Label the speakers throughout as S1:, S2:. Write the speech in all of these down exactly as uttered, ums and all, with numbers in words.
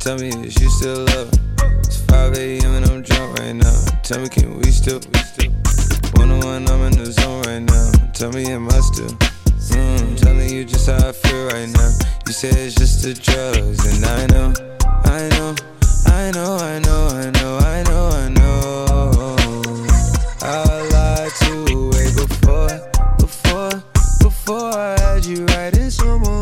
S1: Tell me, is you still love? It's five A M and I'm drunk right now. Tell me, can we still? We still? One on one, I'm in the zone right now. Tell me, am I still? Mm, telling you just how I feel right now. You say it's just the drugs, and I know, I know, I know, I know, I know, I know, I know. I lied to you way before, before, before I had you right in someone.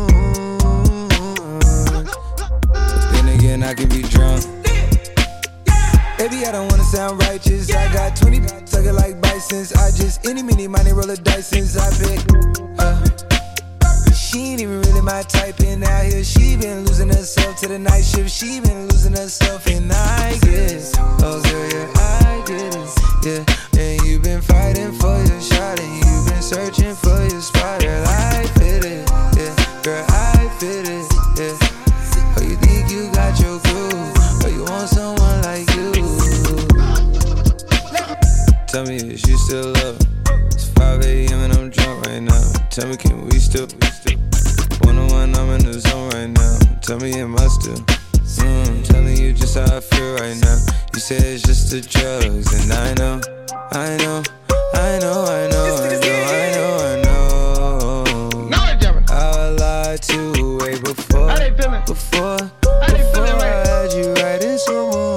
S1: Then again, I can be drunk. Baby, I don't wanna sound righteous. I got twenty sucker like Bisons. I just any mini money roll a dice since I picked. Uh, she ain't even really my type, and out here she been losing herself to the night shift. She been losing herself, and I get it. Oh girl, yeah, I get it. Yeah, and you been fighting for your shot, and you been searching for your spot. Girl, I fit it. Yeah, girl, I fit it. Yeah. Oh, you think you got your groove, or you want someone like you? Tell me, is you still love? It's five A M and I'm drunk right now. Tell me, can we still? We still? One on one, I'm in the zone right now. Tell me, am I still? Mm, telling you just how I feel right now. You say it's just the drugs, and I know, I know, I know, I know, I know, I know, I know. I lied to you way before, before, before I had you right in someone.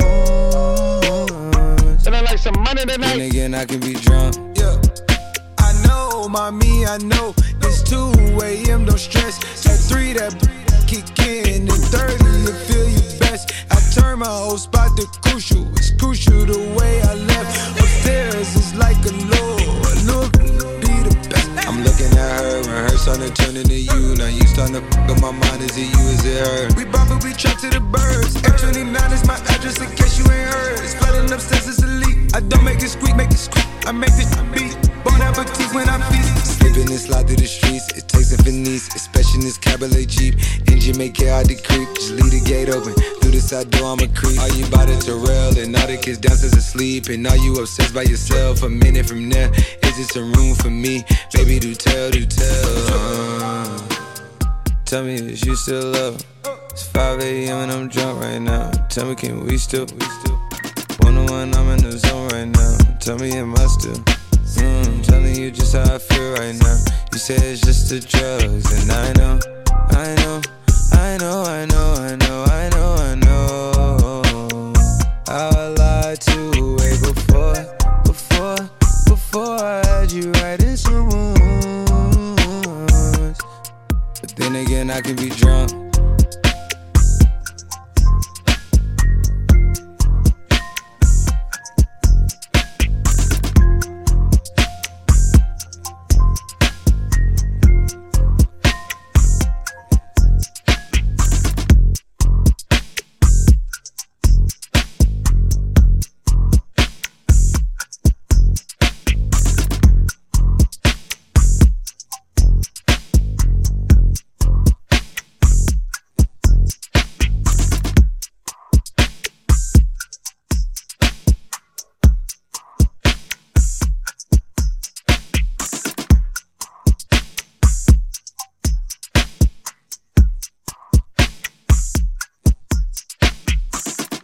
S2: Like some money tonight.
S1: Then again, I can be drunk.
S3: Yeah, I know, mommy, I know. It's two A M, don't stress. At three, that kick in. And thirty, you feel you best. I turn my whole spot to crucial. It's crucial the way I left. Upstairs is like a law. Look, be the best.
S1: I'm looking at her and her starting to turn into you. Now you starting to fuck up my mind. Is it you, is it her?
S3: We bop but we trap to the birds. X twenty-nine is my address in case you ain't heard. It's flooding upstairs, it's a leak. I don't make it squeak, make it squeak. I make this beat. Bon appetit when I feast.
S1: Slipping and slide through the streets. It takes a finesse, especially in this cabaret Jeep. Engine make it hard to creep. Just leave the gate open. Through the side door, I'm a creep. Are you by the Terrell? And all the kids downstairs asleep. And are you obsessed by yourself? A minute from there, is this a room for me? Baby, do tell, do tell. Uh, tell me, is you still love? It's five A M and I'm drunk right now. Tell me, can we still? We still? One on one, I'm in the zone right now. Tell me, am I still? Mm, telling you just how I feel right now. You say it's just the drugs, and I know, I know, I know, I know, I know, I know, I know. I lied to you way before, before, before I had you right in someone. But then again, I can be drunk.